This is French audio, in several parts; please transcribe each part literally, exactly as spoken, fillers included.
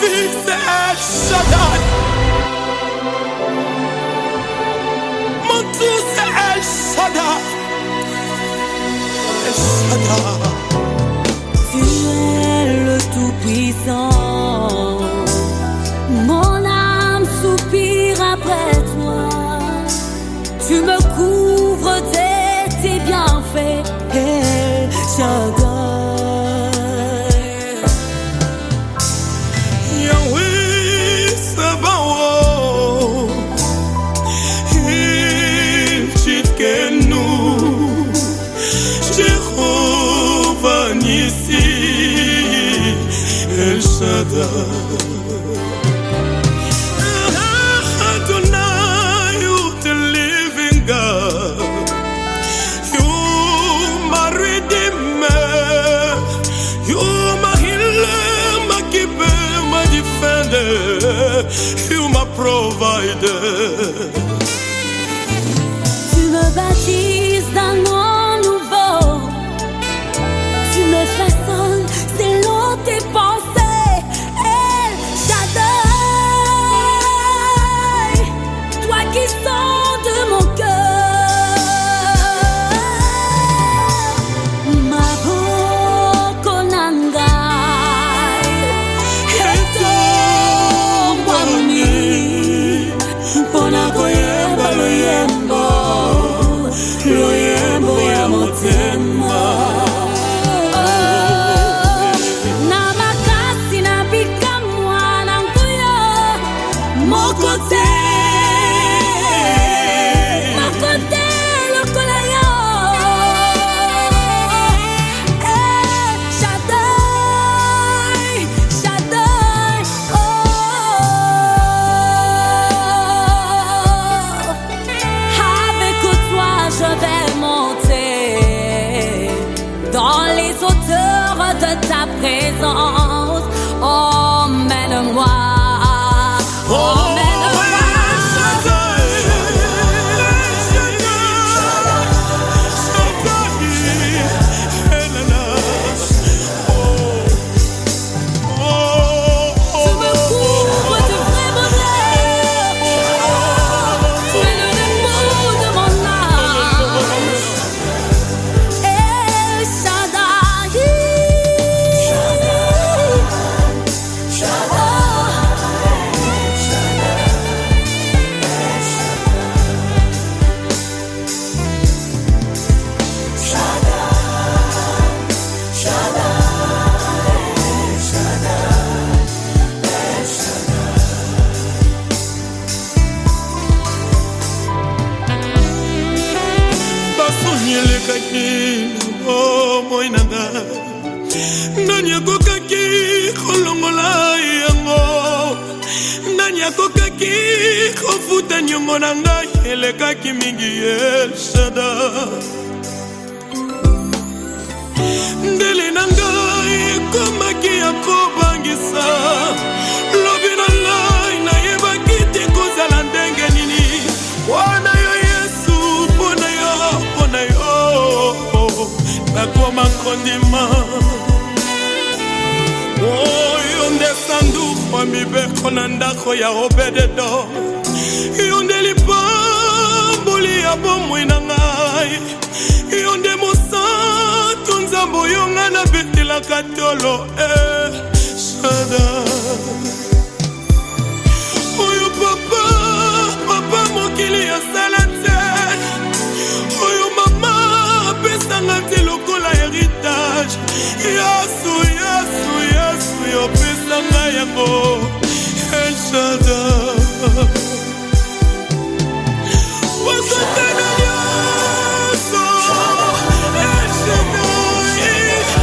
vie c'est El Shaddai. Mon tout c'est El Shaddai. El Shaddai. Tu es le Tout-Puissant. Mon âme soupire après toi. Tu me couvres de tes bienfaits, El Shaddai. Yahweh Sabaoth, il Tsidkenu, Jéhovah Nissi, El Shaddai. You my provider. Tu me baptises d'un nom nouveau. Tu me façonnes selon tes pensées. El Shaddai, toi qui sondes mon cœur. Ma bokonangai eto Pona koyemba loyembo, loyembo ya motema. Na makasi na bikamwa na nguyo, mokote, mokote lokola yo. El Shaddai, Shaddai, oh. Je vais monter dans les hauteurs de ta présence. Emmène-moi, emmène-moi. Oh moinanga nanya kokaki kolongola yango nanya kokaki kofuta nyongo nanga elekaki mingi El Shaddai ndele nanga komaki ya kobangisa lobi nanga nayebaki te kozala ndenge nini wana yo Yesu pona yo pona yo nakoma kondima oyo nde sanduku ya mibeko na ndako ya Obededo yo nde lipamboli ya bomoi na ngai yo nde mosantu nzambe oyo ngai nabetelaka tolo El Shaddai oyo papa papa mokili asala te oyo mama apesanga te lokola héritage yasu yasu yasu yopesanga yango El Shaddai wakotana nyonso El Shaddai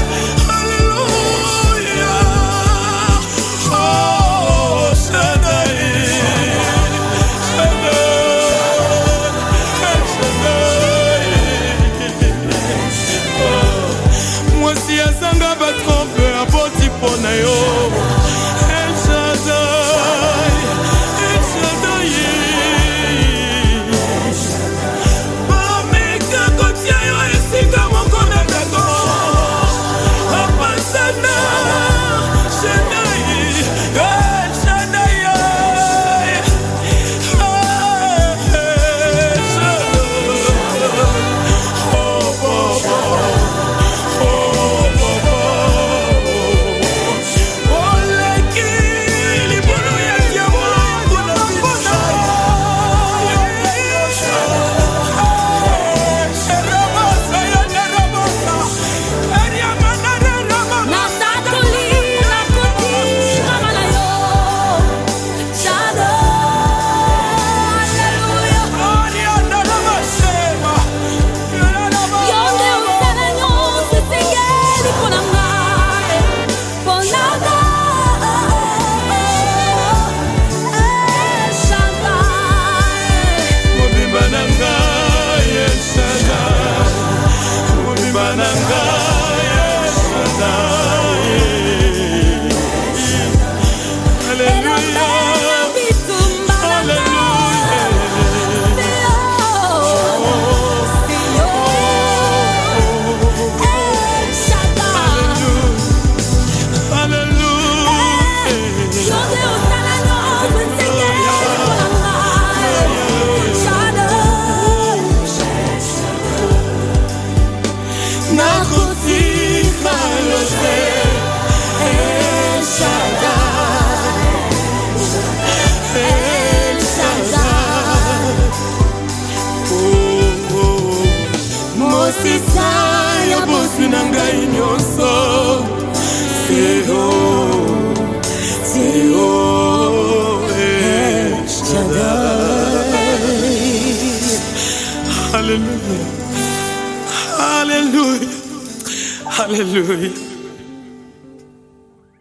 Alleluia oh Shaddai Shaddai na ngai Alléluia Hallelujah. Hallelujah. Hallelujah.